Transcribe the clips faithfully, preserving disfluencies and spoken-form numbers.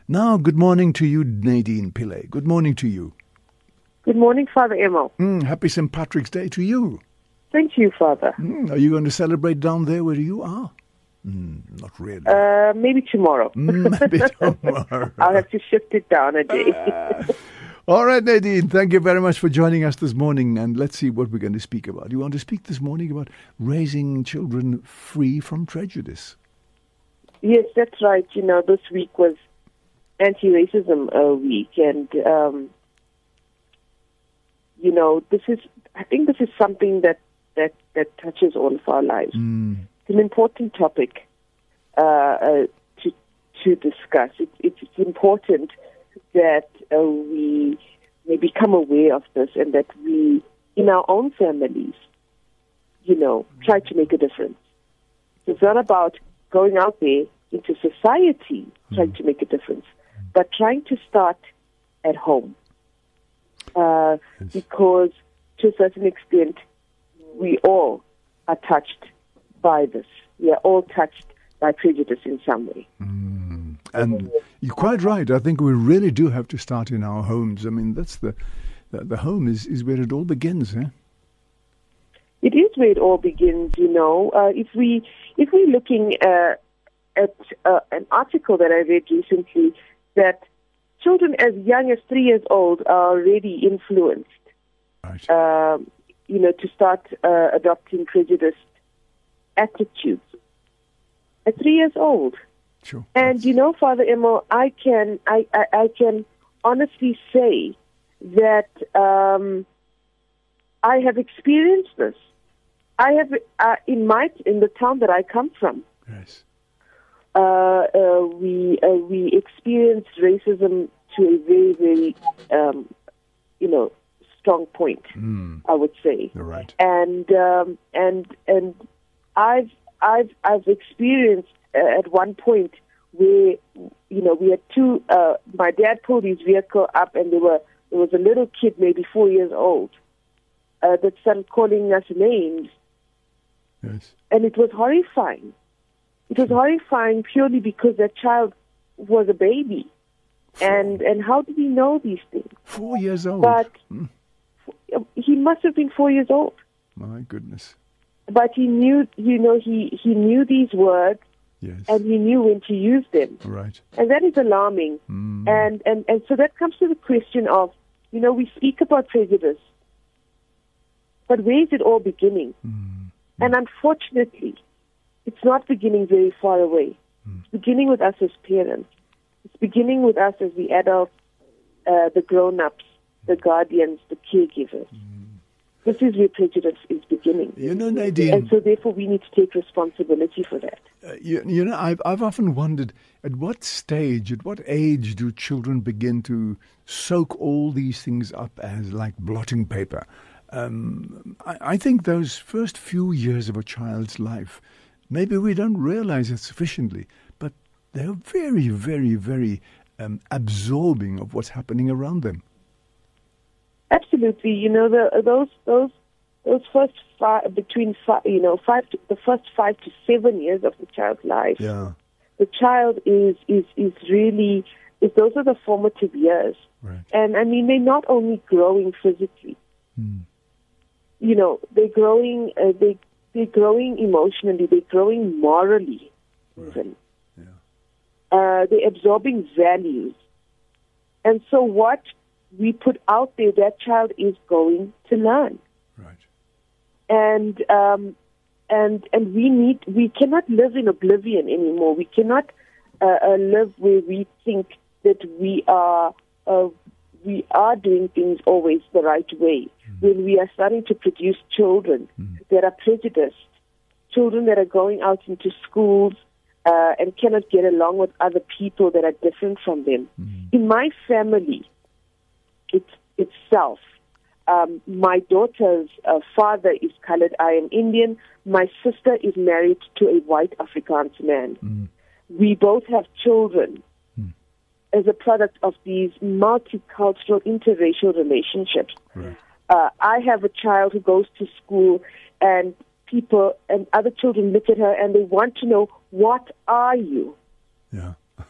Now, good morning to you, Nadine Pillay. Good morning to you. Good morning, Father Emil. Mm, happy Saint Patrick's Day to you. Thank you, Father. Mm, are you going to celebrate down there where you are? Mm, not really. Uh, maybe tomorrow. Maybe tomorrow. I'll have to shift it down a day. uh, all right, Nadine, thank you very much for joining us this morning. And let's see what we're going to speak about. You want to speak this morning about raising children free from prejudice? Yes, that's right. You know, this week was anti-racism uh, week. And, um, you know, this is, I think this is something that, that, that touches all of our lives. Mm. It's an important topic uh, uh, to to discuss. It, it's important that uh, we may become aware of this and that we, in our own families, you know, try to make a difference. It's not about going out there into society trying to make a difference, but trying to start at home. Uh, Yes. Because to a certain extent, we all are touched by this. We are all touched by prejudice in some way. Mm. And you're quite right. I think we really do have to start in our homes. I mean, that's the the, the home is, is where it all begins, eh? It is where it all begins, you know. Uh, if we if we're looking uh, at uh, an article that I read recently, that children as young as three years old are already influenced, Right. um, you know, to start uh, adopting prejudiced attitudes at three years old. Sure. And That's- you know, Father Emil, I can I, I, I can honestly say that um, I have experienced this. I have uh, in my in the town that I come from. Yes. Uh, uh, we uh, we experienced racism to a very very um, you know strong point. Mm. I would say. You're right. And um, and and I've I've I've experienced uh, at one point where you know we had two. Uh, my dad pulled his vehicle up, and there were there was a little kid, maybe four years old, uh, that started calling us names, Yes. and it was horrifying. It was horrifying purely because that child was a baby, and and how did he know these things? Four years old. But Mm. he must have been four years old. My goodness. But he knew, you know, he, he knew these words Yes. and he knew when to use them. Right. And that is alarming. Mm. And, and, and so that comes to the question of, you know, we speak about prejudice, but where is it all beginning? Mm. And unfortunately, it's not beginning very far away. Mm. It's beginning with us as parents. It's beginning with us as the adults, uh, the grown-ups, the guardians, the caregivers. Mm. This is where prejudice is beginning. You know, Nadine. And so therefore we need to take responsibility for that. Uh, you, you know, I've I've often wondered at what stage, at what age do children begin to soak all these things up as like blotting paper? Um, I, I think those first few years of a child's life, maybe we don't realize it sufficiently, but they're very, very, very um, absorbing of what's happening around them. Absolutely, you know the those those those first five, between five, you know five to, the first five to seven years of the child's life. Yeah. The child is is is really is those are the formative years, Right. and I mean they're not only growing physically. Mm. You know they're growing uh, they they're growing emotionally, they're growing morally, even. Yeah. Uh, they're absorbing values, and so what we put out there, that child is going to learn. Right. And um, and and we need we cannot live in oblivion anymore. We cannot uh, uh, live where we think that we are uh, we are doing things always the right way. Mm. When we are starting to produce children mm. that are prejudiced, children that are going out into schools uh, and cannot get along with other people that are different from them. Mm. In my family, It's, itself. Um, my daughter's uh, father is colored. I am Indian. My sister is married to a white Afrikaans man. Mm. We both have children mm. as a product of these multicultural, interracial relationships. Right. Uh, I have a child who goes to school, and people and other children look at her and they want to know, what are you? Yeah.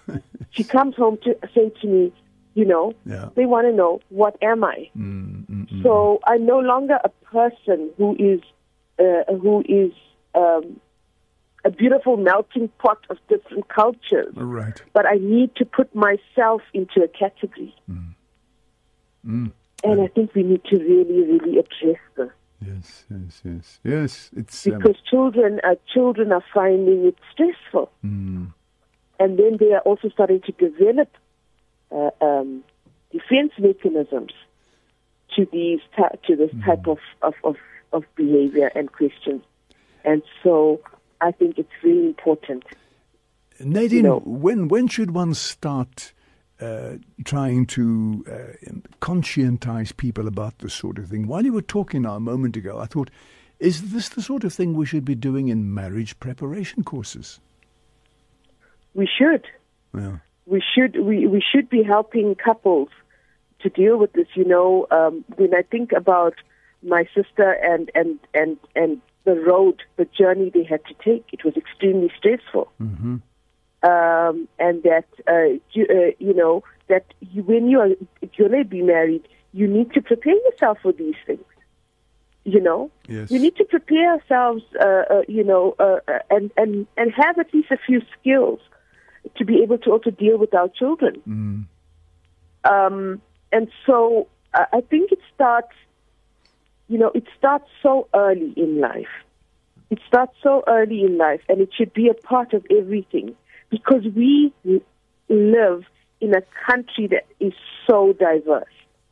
She comes home to say to me, you know, Yeah. they want to know, what am I? Mm, mm, mm. So I'm no longer a person who is uh, who is um, a beautiful melting pot of different cultures, Right. but I need to put myself into a category. Mm. Mm. And I think we need to really, really address this. Yes, yes, yes. Yes, it's... Um, Because children, uh, children are finding it stressful. mm, And then they are also starting to develop uh, um, defense mechanisms to these ty- to this Mm. type of, of, of, of behavior and questions. And so I think it's really important. Nadine, you know, when when should one start uh, trying to uh, conscientize people about this sort of thing? While you were talking now a moment ago, I thought, is this the sort of thing we should be doing in marriage preparation courses? We should. Yeah. We should we, we should be helping couples to deal with this. You know, um, when I think about my sister and, and, and, and the road, the journey they had to take, it was extremely stressful. Mm-hmm. Um, and that, uh, you, uh, you know, that you, when you are going to be married, you need to prepare yourself for these things. You know, Yes. we need to prepare ourselves, uh, uh, you know, uh, uh, and, and, and have at least a few skills to be able to also deal with our children. Mm. Um, and so uh, I think it starts, you know, it starts so early in life. It starts so early in life, and it should be a part of everything, because we l- live in a country that is so diverse.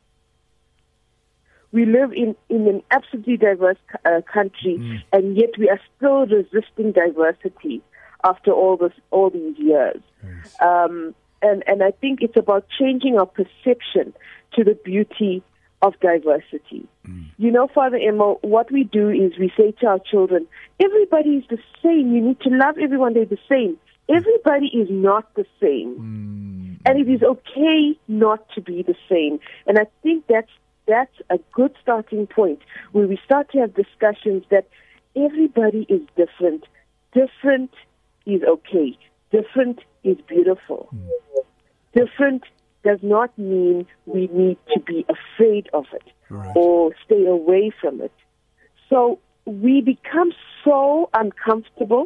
We live in, in an absolutely diverse uh, country, Mm. and yet we are still resisting diversity after all this, all these years. Yes. Um, and, and I think it's about changing our perception to the beauty of diversity. Mm. You know, Father Emma, what we do is we say to our children, everybody is the same. You need to love everyone. They're the same. Everybody is not the same. Mm. And it is okay not to be the same. And I think that's that's a good starting point, where we start to have discussions that everybody is different. Different is okay. Different is beautiful. Mm. Different does not mean we need to be afraid of it Right. or stay away from it. So we become so uncomfortable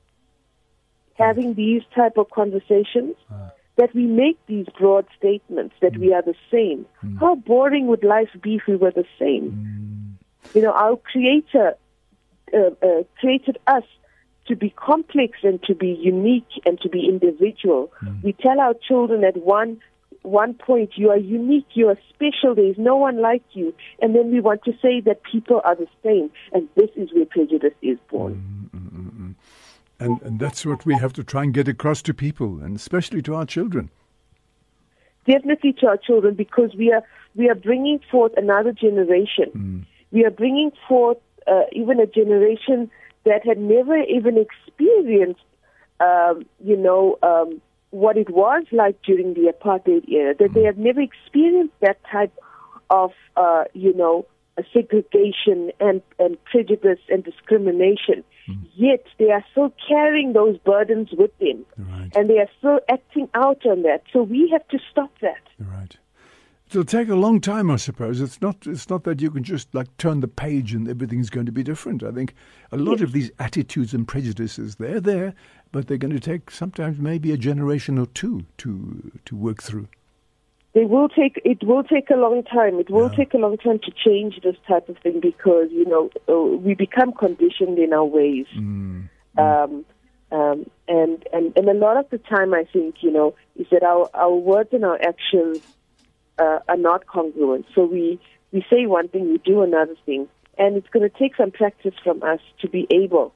having these type of conversations Ah. that we make these broad statements that we are the same. Mm. How boring would life be if we were the same? Mm. You know, our Creator uh, uh, created us to be complex and to be unique and to be individual. Mm. We tell our children at one one point, you are unique, you are special, there is no one like you. And then we want to say that people are the same. And this is where prejudice is born. Mm, mm, mm, mm. And, and that's what we have to try and get across to people, and especially to our children. Definitely to our children, because we are we are bringing forth another generation. Mm. We are bringing forth uh, even a generation that had never even experienced, um, you know, um, what it was like during the apartheid era. That they have never experienced that type of, uh, you know, a segregation and, and prejudice and discrimination. Mm. Yet they are still carrying those burdens with them, Right. and they are still acting out on that. So we have to stop that. Right. It'll take a long time, I suppose. It's not. It's not that you can just like turn the page and everything's going to be different. I think a lot Yes. of these attitudes and prejudices, they're there, but they're going to take sometimes maybe a generation or two to to work through. They will take. It will take a long time. It will Yeah. take a long time to change this type of thing, because you know uh, we become conditioned in our ways. Mm. Um, um, and, and, and a lot of the time, I think, you know, is that our, our words and our actions uh, are not congruent. So we, we say one thing, we do another thing. And it's going to take some practice from us to be able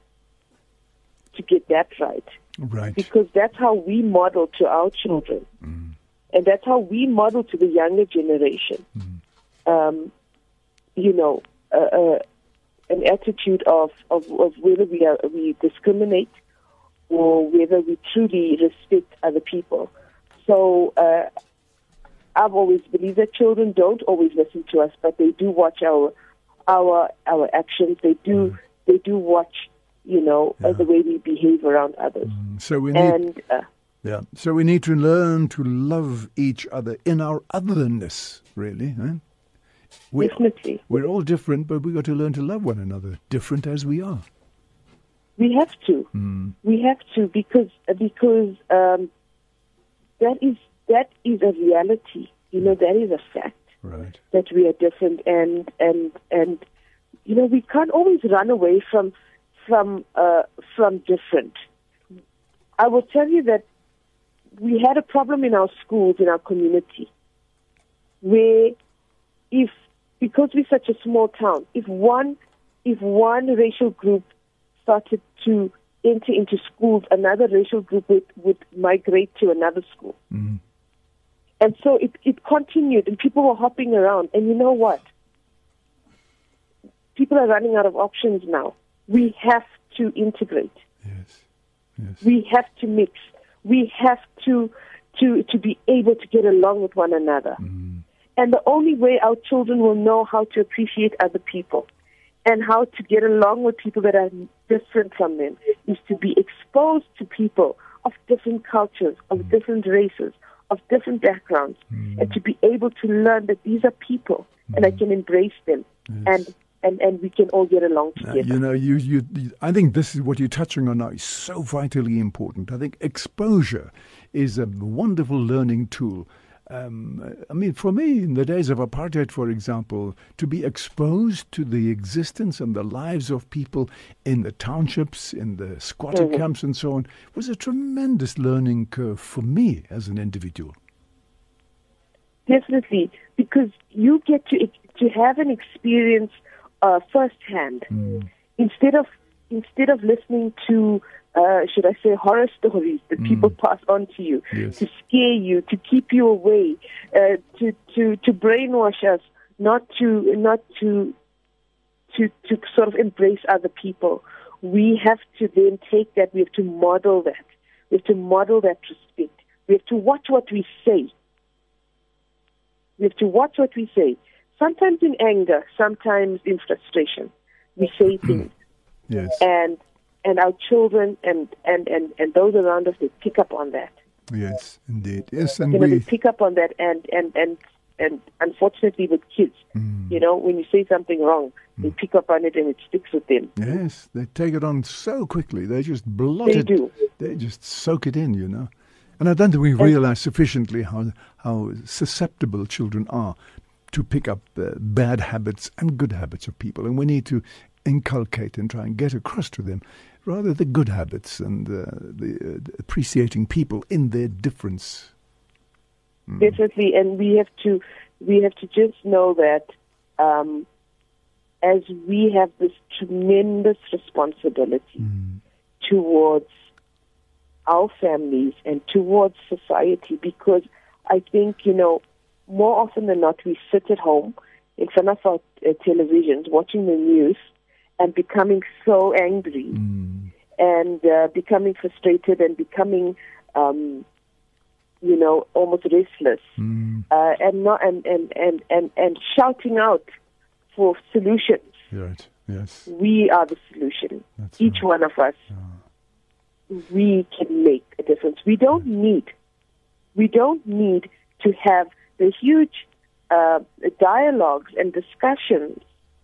to get that right. Right. Because that's how we model to our children. Mm. And that's how we model to the younger generation. Mm. Um, you know, uh, uh, an attitude of, of, of whether we are, we discriminate or whether we truly respect other people. So uh, I've always believed that children don't always listen to us, but they do watch our our our actions. They do Mm. they do watch, you know, Yeah. uh, the way we behave around others. Mm. So we need And uh, Yeah. So we need to learn to love each other in our otherness, really. Eh? We're, Definitely. We're all different, but we've got to learn to love one another, different as we are. We have to. Mm. We have to because because um, that is that is a reality. You know, that is a fact. Right. That we are different, and and and you know, we can't always run away from from uh, from different. I will tell you that we had a problem in our schools, in our community, where if, because we're such a small town, if one, if one racial group started to enter into schools, another racial group would, would migrate to another school. Mm. And so it, it continued, and people were hopping around. And you know what? People are running out of options now. We have to integrate. Yes. Yes. We have to mix. We have to to to be able to get along with one another. Mm. And the only way our children will know how to appreciate other people and how to get along with people that are different from them is to be exposed to people of different cultures, of mm. different races, of different backgrounds, mm. and to be able to learn that these are people mm. and I can embrace them. Yes. and And, and we can all get along together. Uh, you know, you, you, you, I think this is what you're touching on now is so vitally important. I think exposure is a wonderful learning tool. Um, I mean, for me, in the days of apartheid, for example, to be exposed to the existence and the lives of people in the townships, in the squatter mm-hmm. camps and so on, was a tremendous learning curve for me as an individual. Definitely, because you get to to have an experience Uh, firsthand, mm. instead of instead of listening to, uh, should I say, horror stories that mm. people pass on to you yes. to scare you, to keep you away, uh, to to to brainwash us, not to not to to to sort of embrace other people. We have to then take that. We have to model that. We have to model that respect. We have to watch what we say. We have to watch what we say. Sometimes in anger, sometimes in frustration, we say things, yes. and and our children and, and, and, and those around us, they pick up on that. Yes, indeed. Yes, and you we know, they pick up on that, and and and, and unfortunately, with kids, mm. you know, when you say something wrong, mm. they pick up on it and it sticks with them. Yes, they take it on so quickly. They just blot they it. They do. They just soak it in, you know. And I don't think we realize sufficiently how how susceptible children are to pick up uh, bad habits and good habits of people. And we need to inculcate and try and get across to them rather the good habits and uh, the uh, appreciating people in their difference. Mm. Definitely, and we have to we have to just know that um, as we have this tremendous responsibility mm. towards our families and towards society, because I think, you know, more often than not, we sit at home in front of our uh, televisions watching the news and becoming so angry mm. and uh, becoming frustrated and becoming, um, you know, almost restless mm. uh, and not and, and, and, and, and shouting out for solutions. Right. Yes. We are the solution. That's Each right. one of us. Oh. We can make a difference. We don't need. We don't need to have the huge uh, dialogues and discussions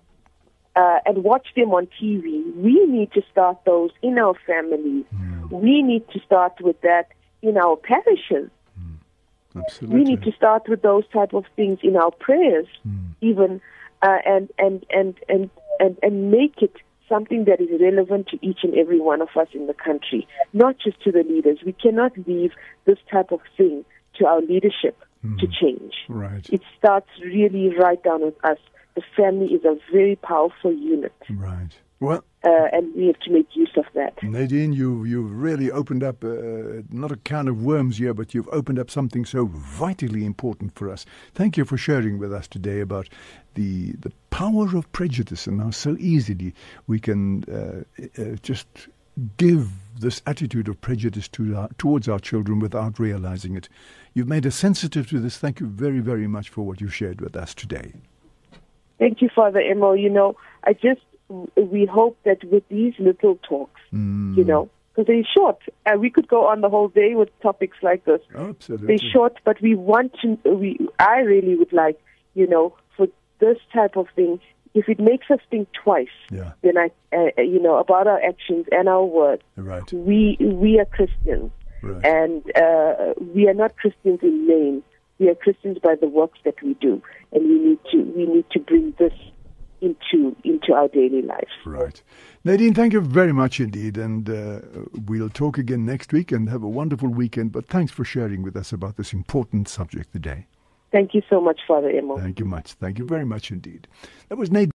uh, and watch them on T V. We need to start those in our families. Mm. We need to start with that in our parishes. Mm. Absolutely. We need to start with those type of things in our prayers, mm. even uh, and, and, and, and, and, and make it something that is relevant to each and every one of us in the country, not just to the leaders. We cannot leave this type of thing to our leadership mm. to change. Right. It starts really right down with us. The family is a very powerful unit. Right. Well, uh, and we have to make use of that. Nadine, you, you've really opened up, uh, not a can of worms here, but you've opened up something so vitally important for us. Thank you for sharing with us today about the the power of prejudice and how so easily we can uh, uh, just give this attitude of prejudice to our, towards our children without realizing it. You've made us sensitive to this. Thank you very, very much for what you shared with us today. Thank you, Father Emo. You know, I just, we hope that with these little talks, mm. you know, because they're short. Uh, we could go on the whole day with topics like this. Absolutely. They're short, but we want to, we, I really would like, you know, for this type of thing, if it makes us think twice, yeah. then I, uh, you know, about our actions and our words. Right. We, we are Christians. Right. And uh, we are not Christians in name. We are Christians by the works that we do, and we need to we need to bring this into into our daily lives. Right, Nadine. Thank you very much indeed, and uh, we'll talk again next week. And have a wonderful weekend. But thanks for sharing with us about this important subject today. Thank you so much, Father Emil. Thank you much. Thank you very much indeed. That was Nadine.